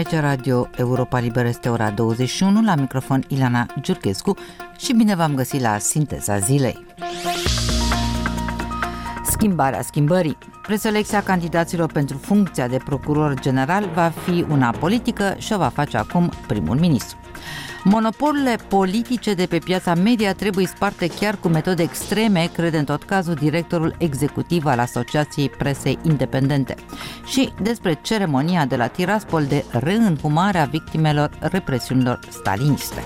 Aici Radio Europa Liberă, este ora 21, la microfon Ilana Giurchescu și bine v-am găsit la Sinteza Zilei. Schimbarea schimbării. Preselecția candidaților pentru funcția de procuror general va fi una politică și o va face acum primul ministru. Monopolurile politice de pe piața media trebuie sparte chiar cu metode extreme, crede în tot cazul directorul executiv al Asociației Presei Independente. Și despre ceremonia de la Tiraspol de reînhumare a victimelor represiunilor staliniste.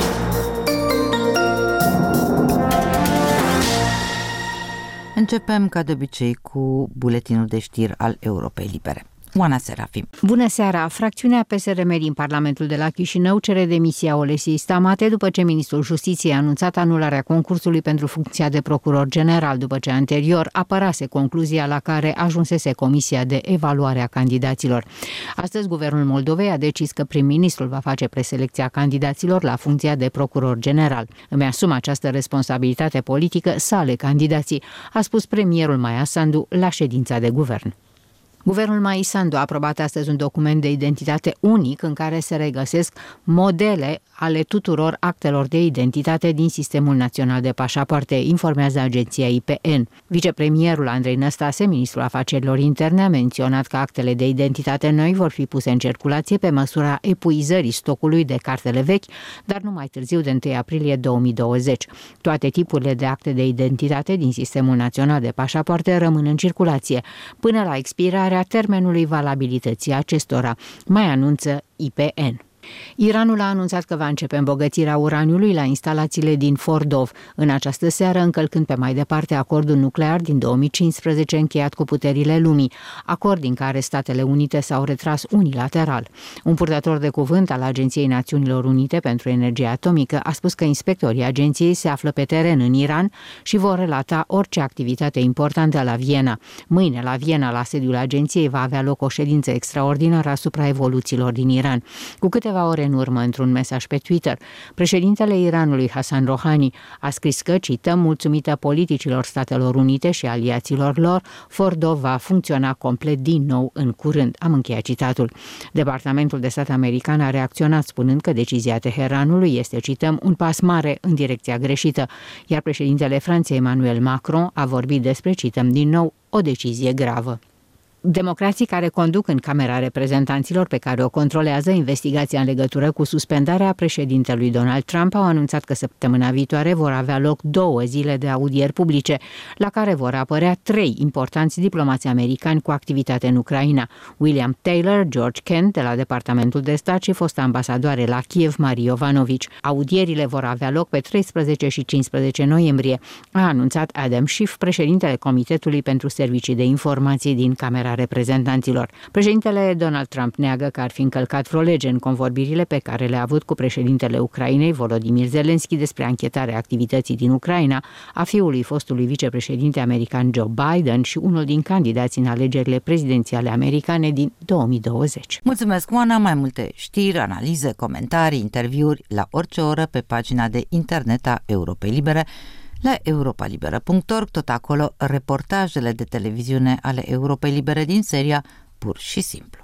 Începem ca de obicei cu buletinul de știri al Europei Libere. Oana Serafim. Bună seara! Fracțiunea PSRM din Parlamentul de la Chișinău cere demisia Olesiei Stamate după ce ministrul Justiției a anunțat anularea concursului pentru funcția de procuror general, după ce anterior apărase concluzia la care ajunsese Comisia de Evaluare a Candidaților. Astăzi, Guvernul Moldovei a decis că prim-ministrul va face preselecția candidaților la funcția de procuror general. Îmi asum această responsabilitate politică să aleg candidații, a spus premierul Maia Sandu la ședința de guvern. Guvernul Maia Sandu a aprobat astăzi un document de identitate unic în care se regăsesc modele ale tuturor actelor de identitate din Sistemul Național de Pașapoarte, informează agenția IPN. Vicepremierul Andrei Năstase, ministrul afacerilor interne, a menționat că actele de identitate noi vor fi puse în circulație pe măsura epuizării stocului de cartele vechi, dar nu mai târziu de 1 aprilie 2020. Toate tipurile de acte de identitate din Sistemul Național de Pașapoarte rămân în circulație până la expirarea termenului valabilității acestora, mai anunță IPN. Iranul a anunțat că va începe îmbogățirea uraniului la instalațiile din Fordov, în această seară încălcând pe mai departe acordul nuclear din 2015 încheiat cu puterile lumii, acord din care Statele Unite s-au retras unilateral. Un purtător de cuvânt al Agenției Națiunilor Unite pentru Energie Atomică a spus că inspectorii agenției se află pe teren în Iran și vor relata orice activitate importantă la Viena. Mâine la Viena, la sediul agenției, va avea loc o ședință extraordinară asupra evoluțiilor din Iran. Cu câteva ore în urmă, într-un mesaj pe Twitter, președintele Iranului Hassan Rouhani a scris că, cităm, mulțumită politicilor Statelor Unite și aliaților lor, Fordov va funcționa complet din nou în curând. Am încheiat citatul. Departamentul de Stat american a reacționat spunând că decizia Teheranului este, cităm, un pas mare în direcția greșită, iar președintele Franței Emmanuel Macron a vorbit despre, cităm din nou, o decizie gravă. Democrații care conduc în Camera Reprezentanților, pe care o controlează investigația în legătură cu suspendarea președintelui Donald Trump, au anunțat că săptămâna viitoare vor avea loc 2 zile de audieri publice, la care vor apărea 3 importanți diplomați americani cu activitate în Ucraina: William Taylor, George Kent de la Departamentul de Stat și fosta ambasadoare la Kiev, Marie Yovanovitch. Audierile vor avea loc pe 13 și 15 noiembrie, a anunțat Adam Schiff, președintele Comitetului pentru Servicii de Informații din Camera Reprezentanților. Președintele Donald Trump neagă că ar fi încălcat vreo lege în convorbirile pe care le-a avut cu președintele Ucrainei, Volodymyr Zelensky, despre anchetarea activității din Ucraina a fiului fostului vicepreședinte american Joe Biden și unul din candidații în alegerile prezidențiale americane din 2020. Mulțumesc, Oana! Mai multe știri, analize, comentarii, interviuri la orice oră pe pagina de internet a Europei Libere, la europalibera.org, tot acolo reportajele de televiziune ale Europei Libere din seria Pur și Simplu.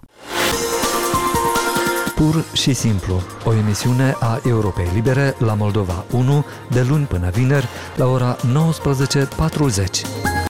Pur și Simplu, o emisiune a Europei Libere la Moldova 1, de luni până vineri, la ora 19:40.